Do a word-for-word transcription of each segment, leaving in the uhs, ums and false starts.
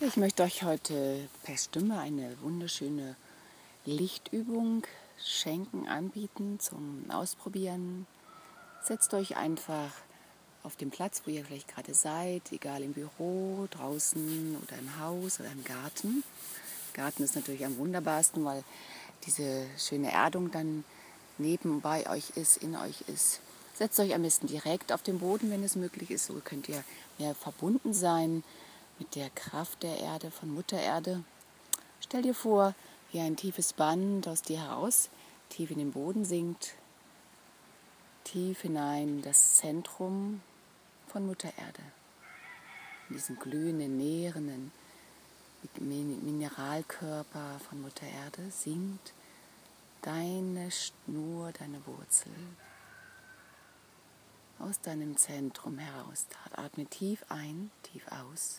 Ich möchte euch heute per Stimme eine wunderschöne Lichtübung schenken, anbieten zum Ausprobieren. Setzt euch einfach auf den Platz, wo ihr vielleicht gerade seid, egal im Büro, draußen oder im Haus oder im Garten. Garten ist natürlich am wunderbarsten, weil diese schöne Erdung dann neben bei euch ist, in euch ist. Setzt euch am besten direkt auf den Boden, wenn es möglich ist. So könnt ihr mehr verbunden sein mit der Kraft der Erde, von Mutter Erde. Stell dir vor, wie ein tiefes Band aus dir heraus tief in den Boden sinkt, tief hinein in das Zentrum von Mutter Erde. In diesen glühenden, nährenden Mineralkörper von Mutter Erde sinkt deine Schnur, deine Wurzel aus deinem Zentrum heraus. Atme tief ein, tief aus.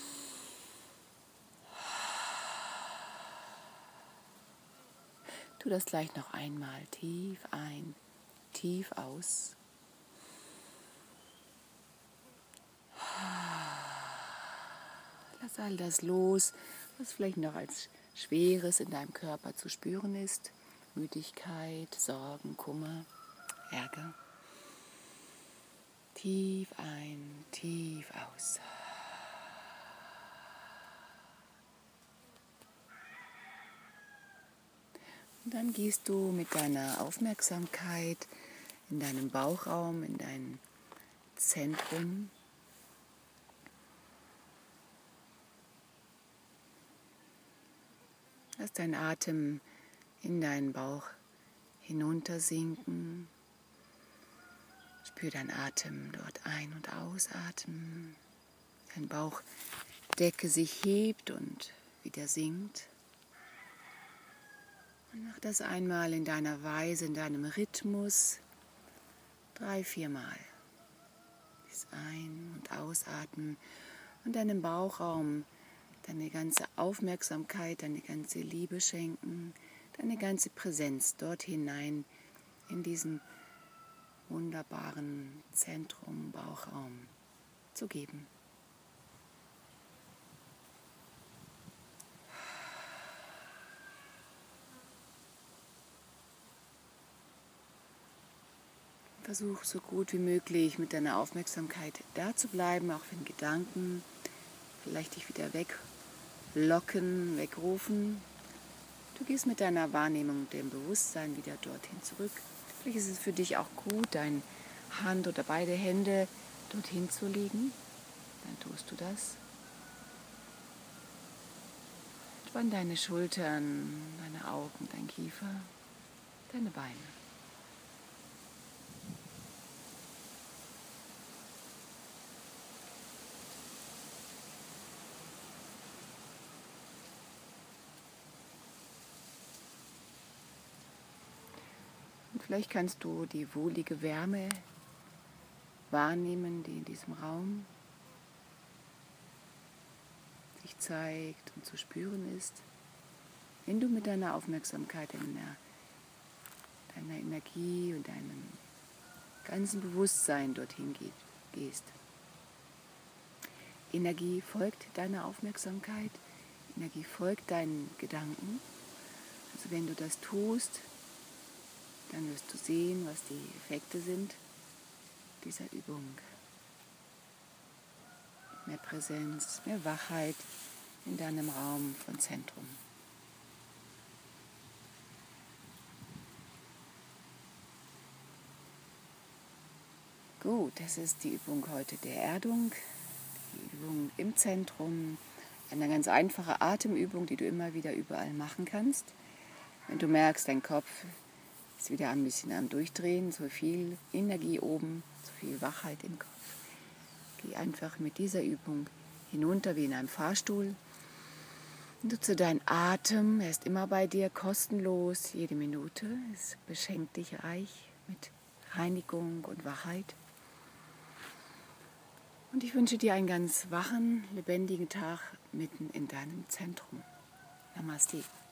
Tu das gleich noch einmal. Tief ein, tief aus. Lass all das los, was vielleicht noch als Schweres in deinem Körper zu spüren ist. Müdigkeit, Sorgen, Kummer, Ärger. Tief ein, tief aus. Und dann gehst du mit deiner Aufmerksamkeit in deinem Bauchraum, in dein Zentrum. Lass deinen Atem in deinen Bauch hinuntersinken. Spür deinen Atem dort ein- und ausatmen. Dein Bauchdecke sich hebt und wieder sinkt. Und mach das einmal in deiner Weise, in deinem Rhythmus. Drei, viermal. Das Ein- und Ausatmen und deinem Bauchraum deine ganze Aufmerksamkeit, deine ganze Liebe schenken, deine ganze Präsenz dort hinein in diesen wunderbaren Zentrum, Bauchraum zu geben. Versuch so gut wie möglich mit deiner Aufmerksamkeit da zu bleiben, auch wenn Gedanken vielleicht dich wieder weglocken, wegrufen. Du gehst mit deiner Wahrnehmung, dem Bewusstsein wieder dorthin zurück. Vielleicht ist es für dich auch gut, deine Hand oder beide Hände dorthin zu legen. Dann tust du das. Entspann deine Schultern, deine Augen, dein Kiefer, deine Beine. Und vielleicht kannst du die wohlige Wärme wahrnehmen, die in diesem Raum sich zeigt und zu spüren ist, wenn du mit deiner Aufmerksamkeit, deiner, deiner Energie und deinem ganzen Bewusstsein dorthin gehst. Energie folgt deiner Aufmerksamkeit, Energie folgt deinen Gedanken. Also wenn du das tust, dann wirst du sehen, was die Effekte sind dieser Übung. Mehr Präsenz, mehr Wachheit in deinem Raum von Zentrum. Gut, das ist die Übung heute der Erdung, die Übung im Zentrum, eine ganz einfache Atemübung, die du immer wieder überall machen kannst. Wenn du merkst, dein Kopf ist wieder ein bisschen am Durchdrehen, so viel Energie oben, so viel Wachheit im Kopf. Geh einfach mit dieser Übung hinunter wie in einem Fahrstuhl. Nutze deinen Atem, er ist immer bei dir, kostenlos, jede Minute. Es beschenkt dich reich mit Reinigung und Wachheit. Und ich wünsche dir einen ganz wachen, lebendigen Tag mitten in deinem Zentrum. Namaste.